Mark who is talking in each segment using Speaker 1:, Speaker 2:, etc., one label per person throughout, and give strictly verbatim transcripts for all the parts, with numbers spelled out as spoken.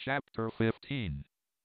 Speaker 1: Chapter fifteen.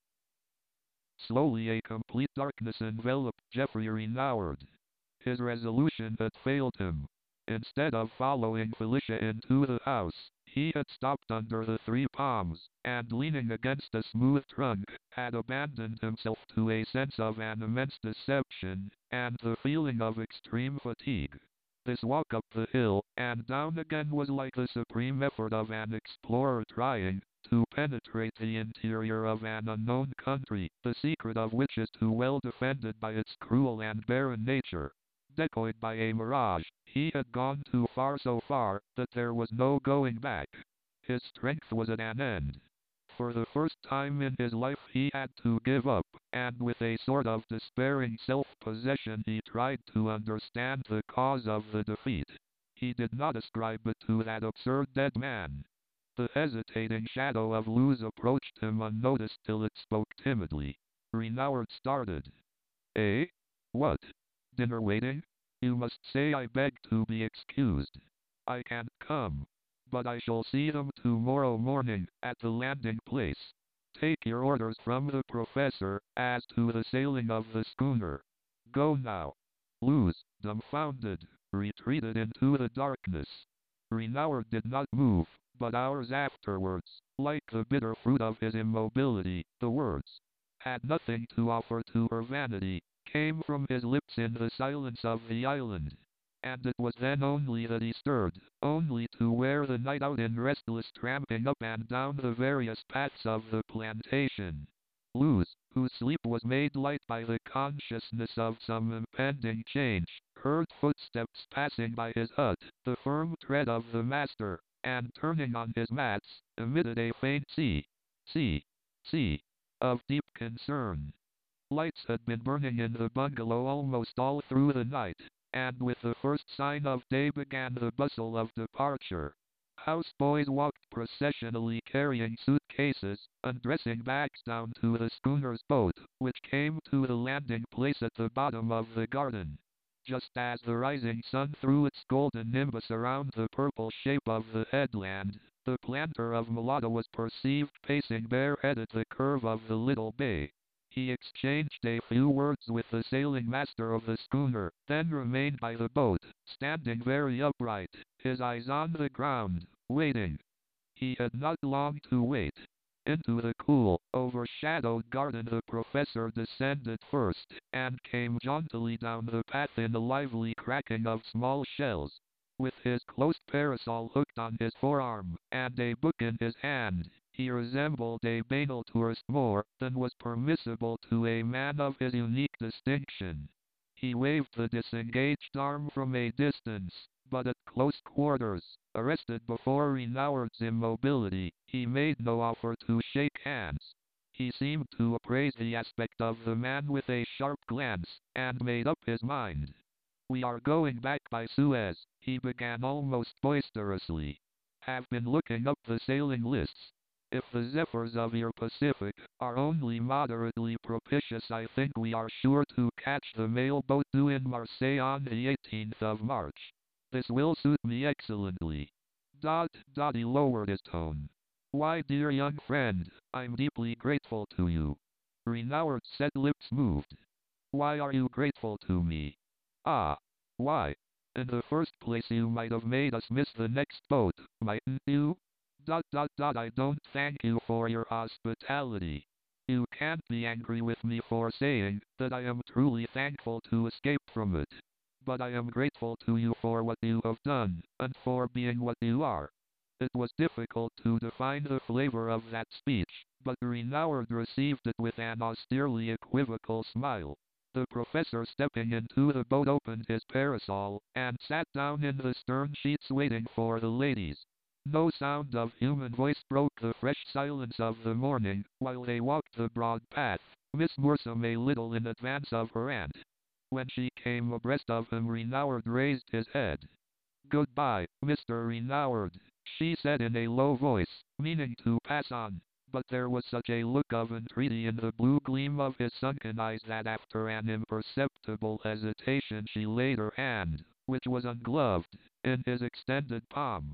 Speaker 1: Slowly a complete darkness enveloped Geoffrey Renouard. His resolution had failed him. Instead of following Felicia into the house, he had stopped under the three palms, and leaning against a smooth trunk, had abandoned himself to a sense of an immense deception, and the feeling of extreme fatigue. This walk up the hill and down again was like the supreme effort of an explorer trying to penetrate the interior of an unknown country, the secret of which is too well defended by its cruel and barren nature. Decoyed by a mirage, he had gone too far, so far that there was no going back. His strength was at an end. For the first time in his life he had to give up, and with a sort of despairing self-possession he tried to understand the cause of the defeat. He did not ascribe it to that absurd dead man. The hesitating shadow of Luz approached him unnoticed till it spoke timidly. Renouard started. "Eh? What? Dinner waiting? You must say I beg to be excused. I can't come. But I shall see them tomorrow morning, at the landing place. Take your orders from the professor, as to the sailing of the schooner. Go now." Luz, dumbfounded, retreated into the darkness. Renouard did not move, but hours afterwards, like the bitter fruit of his immobility, the words "had nothing to offer to her vanity," came from his lips in the silence of the island. And it was then only that he stirred, only to wear the night out in restless tramping up and down the various paths of the plantation. Luz, whose sleep was made light by the consciousness of some impending change, heard footsteps passing by his hut, the firm tread of the master, and turning on his mats, emitted a faint sea, sea, sea, of deep concern. Lights had been burning in the bungalow almost all through the night, and with the first sign of day began the bustle of departure. Houseboys walked processionally carrying suitcases, undressing bags down to the schooner's boat, which came to the landing place at the bottom of the garden. Just as the rising sun threw its golden nimbus around the purple shape of the headland, the planter of Mulata was perceived pacing bareheaded the curve of the little bay. He exchanged a few words with the sailing master of the schooner, then remained by the boat, standing very upright, his eyes on the ground, waiting. He had not long to wait. Into the cool, overshadowed garden the professor descended first, and came jauntily down the path in the lively cracking of small shells. With his closed parasol hooked on his forearm, and a book in his hand, he resembled a banal tourist more than was permissible to a man of his unique distinction. He waved the disengaged arm from a distance, but at close quarters, arrested before Renouard's immobility, he made no offer to shake hands. He seemed to appraise the aspect of the man with a sharp glance, and made up his mind. "We are going back by Suez," he began almost boisterously. "Have been looking up the sailing lists. If the zephyrs of your Pacific are only moderately propitious, I think we are sure to catch the mail boat due in Marseille on the eighteenth of March. This will suit me excellently." Dot, Dot, he lowered his tone. "Why, dear young friend, I'm deeply grateful to you." Renouard's set lips moved. "Why are you grateful to me?" "Ah, why? In the first place you might have made us miss the next boat, mightn't you? Dot dot dot I don't thank you for your hospitality. You can't be angry with me for saying that I am truly thankful to escape from it. But I am grateful to you for what you have done, and for being what you are." It was difficult to define the flavor of that speech, but Renouard received it with an austerely equivocal smile. The professor, stepping into the boat, opened his parasol, and sat down in the stern sheets waiting for the ladies. No sound of human voice broke the fresh silence of the morning, while they walked the broad path, Miss Moorsum a little in advance of her aunt. When she came abreast of him, Renouard raised his head. "Goodbye, Mister Renouard," she said in a low voice, meaning to pass on. But there was such a look of entreaty in the blue gleam of his sunken eyes that after an imperceptible hesitation she laid her hand, which was ungloved, in his extended palm.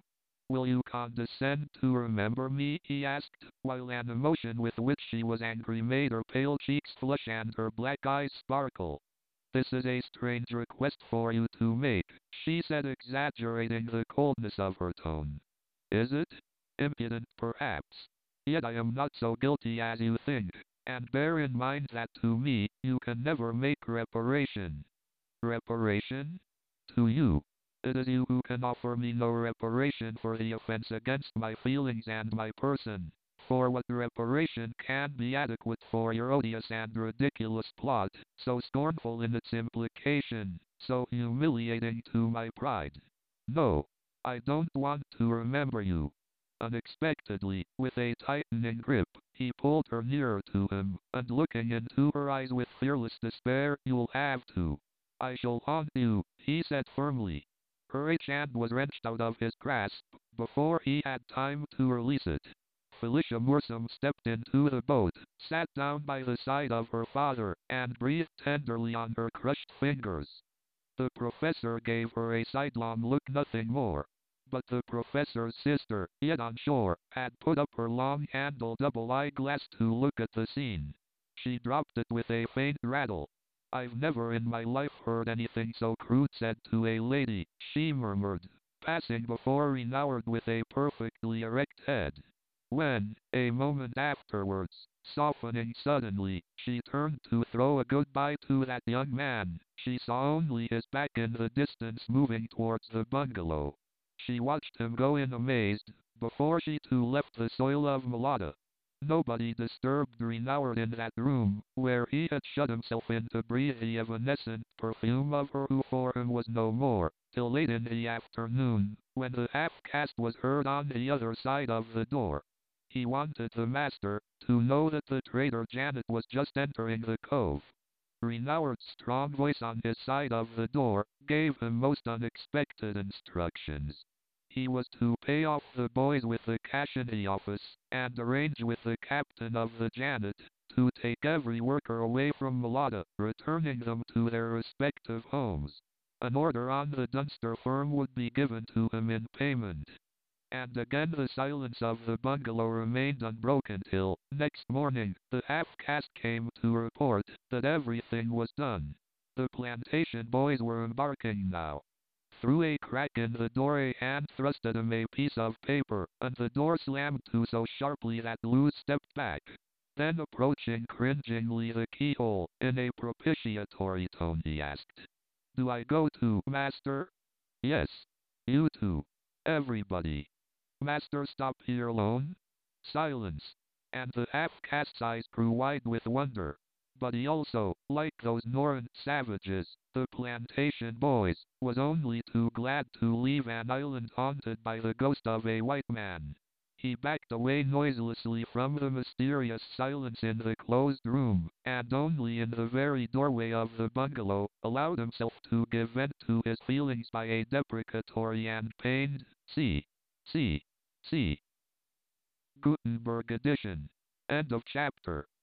Speaker 1: Will you condescend to remember me? He asked, while an emotion with which she was angry made her pale cheeks flush and her black eyes sparkle. This is a strange request for you to make, she said, exaggerating the coldness of her tone. Is it? Impudent, perhaps. Yet I am not so guilty as you think, and bear in mind that to me, you can never make reparation. Reparation? To you. It is you who can offer me no reparation for the offense against my feelings and my person. For what reparation can be adequate for your odious and ridiculous plot, so scornful in its implication, so humiliating to my pride? No, I don't want to remember you. Unexpectedly, with a tightening grip, he pulled her nearer to him, and looking into her eyes with fearless despair, you'll have to. I shall haunt you, he said firmly. Her hand was wrenched out of his grasp, before he had time to release it. Felicia Moorsum stepped into the boat, sat down by the side of her father, and breathed tenderly on her crushed fingers. The professor gave her a sidelong look, nothing more. But the professor's sister, yet on shore, had put up her long-handled double eyeglass to look at the scene. She dropped it with a faint rattle. I've never in my life heard anything so crude said to a lady, she murmured, passing before Renouard with a perfectly erect head. When, a moment afterwards, softening suddenly, she turned to throw a goodbye to that young man, she saw only his back in the distance moving towards the bungalow. She watched him go in amazed, before she too left the soil of Mulata. Nobody disturbed Renouard in that room, where he had shut himself in to breathe the evanescent perfume of her who for him was no more, till late in the afternoon, when the half-caste was heard on the other side of the door. He wanted the master to know that the traitor Janet was just entering the cove. Renouard's strong voice on his side of the door gave him most unexpected instructions. He was to pay off the boys with the cash in the office, and arrange with the captain of the Janet to take every worker away from Mulata, returning them to their respective homes. An order on the Dunster firm would be given to him in payment. And again the silence of the bungalow remained unbroken till, next morning, the half-caste came to report that everything was done. The plantation boys were embarking now. Through a crack in the door a hand thrust at him a piece of paper, and the door slammed to so sharply that Lou stepped back. Then approaching cringingly the keyhole, in a propitiatory tone he asked, Do I go too, master? Yes. You too. Everybody. Master stop here alone? Silence. And the half-caste's eyes grew wide with wonder. But he also, like those Norrøn savages, the plantation boys, was only too glad to leave an island haunted by the ghost of a white man. He backed away noiselessly from the mysterious silence in the closed room, and only in the very doorway of the bungalow, allowed himself to give vent to his feelings by a deprecatory and pained, see, see, see. Gutenberg edition. End of chapter.